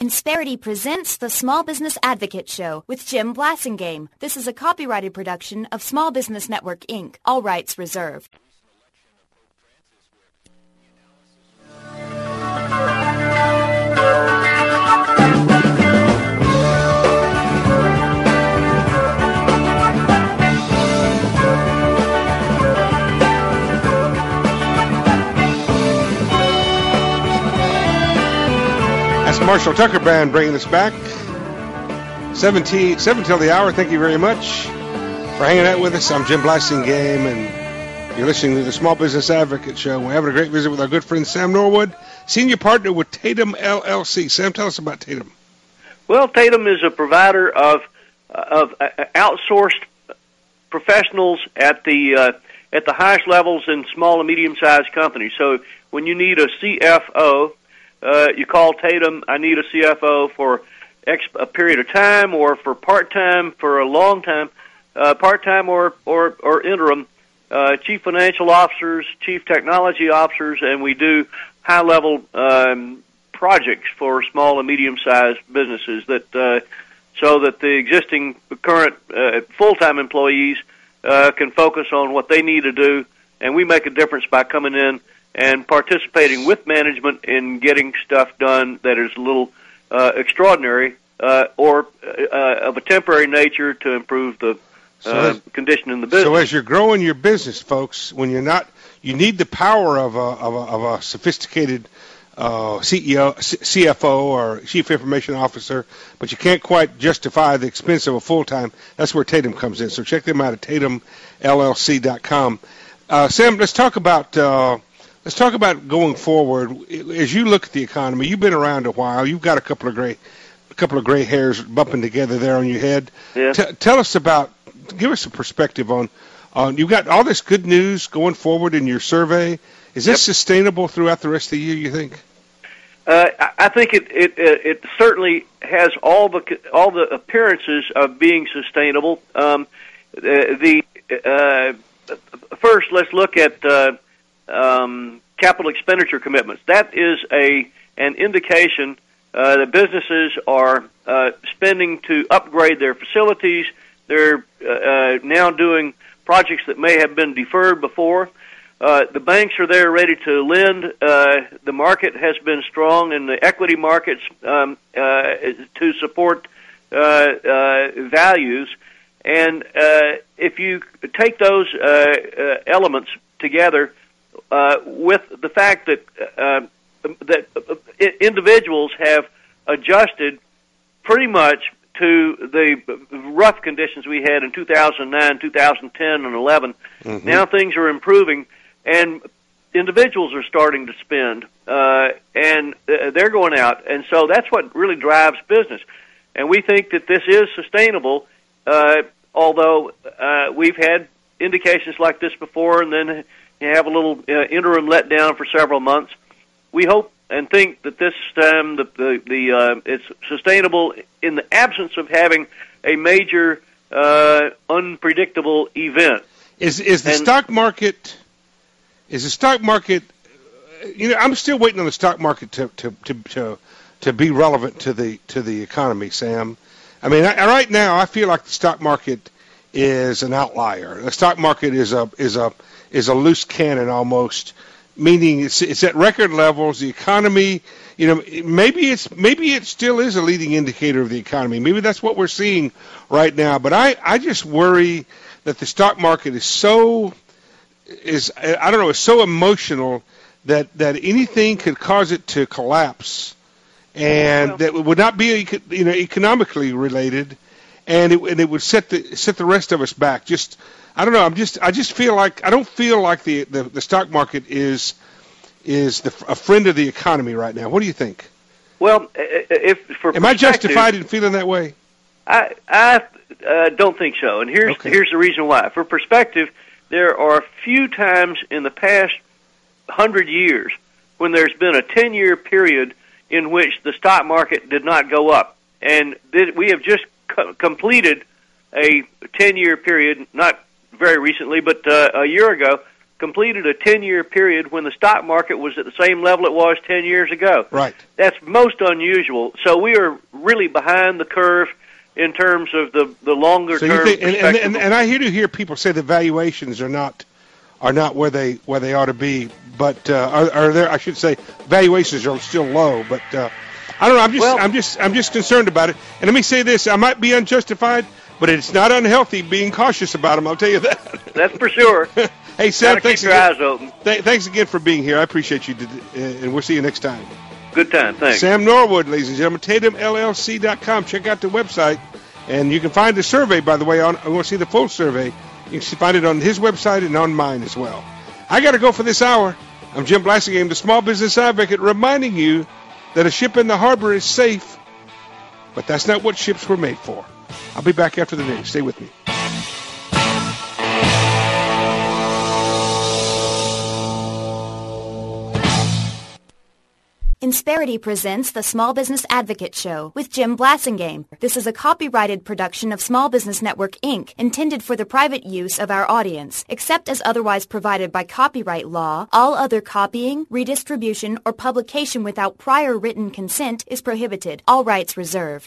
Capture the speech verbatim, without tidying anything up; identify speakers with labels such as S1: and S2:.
S1: Insperity presents the Small Business Advocate Show with Jim Blasingame. This is a copyrighted production of Small Business Network, Incorporated. All rights reserved.
S2: That's Marshall Tucker Band bringing us back. seventeen, seven till the hour. Thank you very much for hanging out with us. I'm Jim Blasingame, and you're listening to the Small Business Advocate Show. We're having a great visit with our good friend Sam Norwood, senior partner with Tatum L L C. Sam, tell us about Tatum.
S3: Well, Tatum is a provider of of uh, outsourced professionals at the uh, at the highest levels in small and medium-sized companies. So when you need a C F O, Uh, you call Tatum, I need a C F O for X a period of time, or for part-time for a long time, uh, part-time or, or, or interim, uh, chief financial officers, chief technology officers, and we do high-level um, projects for small and medium-sized businesses that uh, so that the existing current uh, full-time employees uh, can focus on what they need to do, and we make a difference by coming in and participating with management in getting stuff done that is a little uh, extraordinary uh, or uh, of a temporary nature to improve the uh, so as, condition in the business.
S2: So as you're growing your business, folks, when you're not, you need the power of a of a, of a sophisticated uh, C E O, C F O, or Chief Information Officer, but you can't quite justify the expense of a full-time. That's where Tatum comes in. So check them out at tatum L L C dot com. Uh, Sam, let's talk about. Uh, Let's talk about going forward. As you look at the economy, you've been around a while. You've got a couple of gray, a couple of gray hairs bumping together there on your head.
S3: Yeah.
S2: T- tell us about. Give us a perspective on. On you've got all this good news going forward in your survey. Is this yep. sustainable throughout the rest of the year? You think?
S3: Uh, I think it, it it certainly has all the all the appearances of being sustainable. Um, the uh, first, let's look at. Uh, Um, capital expenditure commitments. That is a an indication uh, that businesses are uh, spending to upgrade their facilities. They're uh, uh, now doing projects that may have been deferred before. Uh, the banks are there ready to lend. Uh, the market has been strong in the equity markets um, uh, to support uh, uh, values. And uh, if you take those uh, uh, elements together, Uh, with the fact that uh, that individuals have adjusted pretty much to the rough conditions we had in two thousand nine, two thousand ten, and eleven. Mm-hmm. Now things are improving, and individuals are starting to spend, uh, and they're going out, and so that's what really drives business. And we think that this is sustainable, uh, although uh, we've had indications like this before, and then you have a little uh, interim letdown for several months. We hope and think that this time the the, the uh, it's sustainable in the absence of having a major uh, unpredictable event.
S2: Is is the and, stock market? Is the stock market? You know, I'm still waiting on the stock market to to to to, to be relevant to the to the economy, Sam. I mean, I, right now I feel like the stock market is an outlier. The stock market is a is a is a loose cannon almost, meaning it's it's at record levels. The economy, you know, maybe it's maybe it still is a leading indicator of the economy. Maybe that's what we're seeing right now. But I, I just worry that the stock market is so is I don't know is so emotional that, that anything could cause it to collapse, and well, that would not be you know economically related, and it and it would set the set the rest of us back. Just I don't know. I'm just. I just feel like I don't feel like the, the, the stock market is is the, a friend of the economy right now. What do you think?
S3: Well, if for
S2: am I justified in feeling that way?
S3: I I uh, don't think so, and here's
S2: okay.
S3: here's the reason why. For perspective, there are few times in the past hundred years when there's been a ten-year period in which the stock market did not go up, and th- we have just co- completed a ten-year period, not very recently, but uh, a year ago, completed a ten-year period when the stock market was at the same level it was ten years ago.
S2: Right.
S3: That's most unusual. So we are really behind the curve in terms of the, the longer
S2: so
S3: term
S2: you think, and,
S3: perspective.
S2: and, and, and I hear to hear people say the valuations are not are not where they where they ought to be, but uh, are, are there? I should say valuations are still low, but uh, I don't know. I'm just
S3: Well,
S2: I'm just I'm just concerned about it. And let me say this: I might be unjustified, but it's not unhealthy being cautious about them. I'll tell you that.
S3: That's for sure.
S2: Hey Sam,
S3: Gotta
S2: thanks
S3: keep your
S2: again.
S3: eyes open.
S2: Th- thanks again for being here. I appreciate you, and we'll see you next time.
S3: Good time. Thanks.
S2: Sam Norwood, ladies and gentlemen, Tatum L L C dot com. Check out the website, and you can find the survey, by the way. On, I want to see the full survey. You can find it on his website and on mine as well. I got to go for this hour. I'm Jim Blasingame, the Small Business Advocate, reminding you that a ship in the harbor is safe, but that's not what ships were made for. I'll be back after the news. Stay with me.
S1: Insperity presents the Small Business Advocate Show with Jim Blasingame. This is a copyrighted production of Small Business Network, Incorporated, intended for the private use of our audience. Except as otherwise provided by copyright law, all other copying, redistribution, or publication without prior written consent is prohibited. All rights reserved.